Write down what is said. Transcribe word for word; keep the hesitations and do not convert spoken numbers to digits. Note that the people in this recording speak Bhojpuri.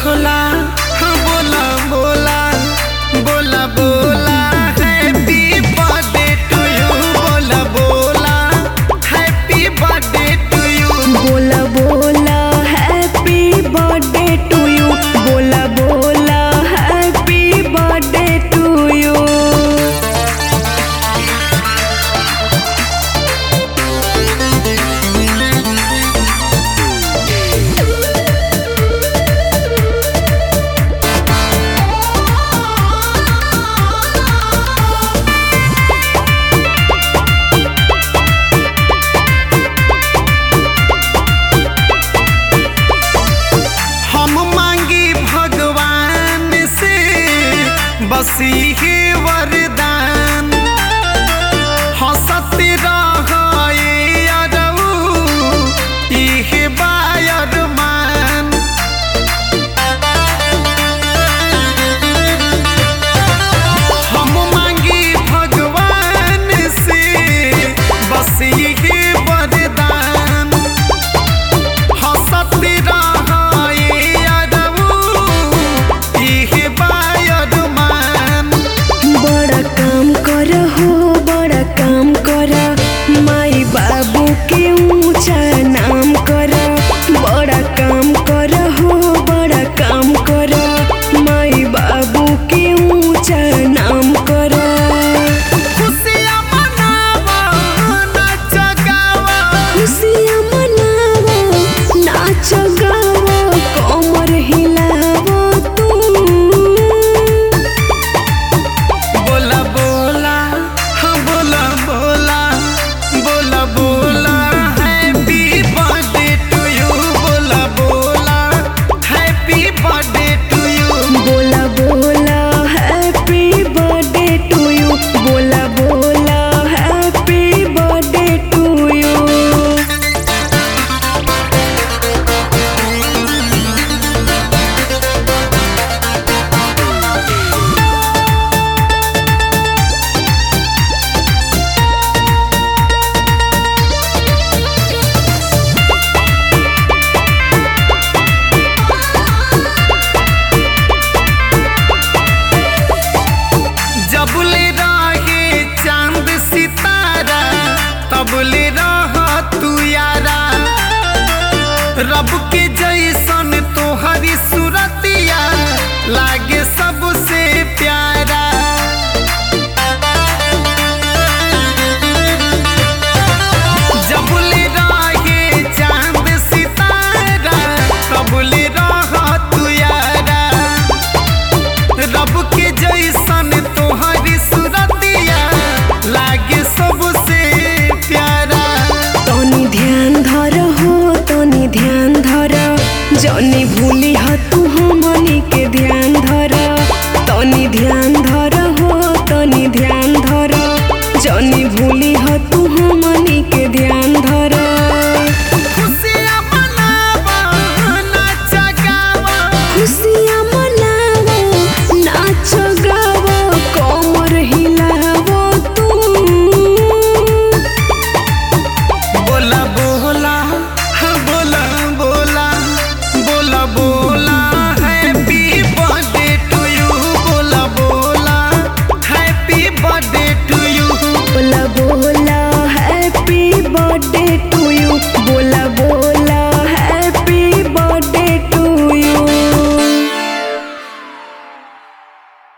बोला हाँ बोला बोला बोला बोला हैप्पी बर्थडे टू यू बोला बोला हैप्पी बर्थडे टू यू बोला बोला हैप्पी बर्थडे टू यू बोला बोला हैप्पी बर्थडे टू यू। बस ये वरदान हंसत रहे अरऊ इहे बायरमान हम मांगी भगवान से बस ये वरदान हंसत रहे अरऊ इहे माई बाबू के ऊंचा नाम कर बड़ा काम कर हो बड़ा काम कर माई बाबू के ऊंचा नाम कर। खुशियाँ मनावा नाच गावा खुशियाँ मनावा नाच गावा कमर हिलावा तू बोला बोला हाँ बोला बोला बोला बोला हैप्पी बर्थडे टू यू बोला बोला हैप्पी बर्थडे टू यू बोला बोला हैप्पी बर्थडे टू यू बोला बोला हैप्पी बर्थडे टू यू। जबले रहे चांद सितारा तबले रह तू यारा रब के जैसन तोहरी सूरतिया लागे सबसे प्यारा जबले रहे चांद सितारा तबले रह तू यारा रब के जैसन तोहरी सूरतिया लागे सबसे प्यारा। तनी ध्यान धर हो तनी ध्यान धर जनी भूली ह तू हमनी के ध्यान धर तनी ध्यान धर हो तनी ध्यान धर जनी भूली ह तू हमनी के ध्यान धर। खुशियाँ मनावा नाच गावा खुशी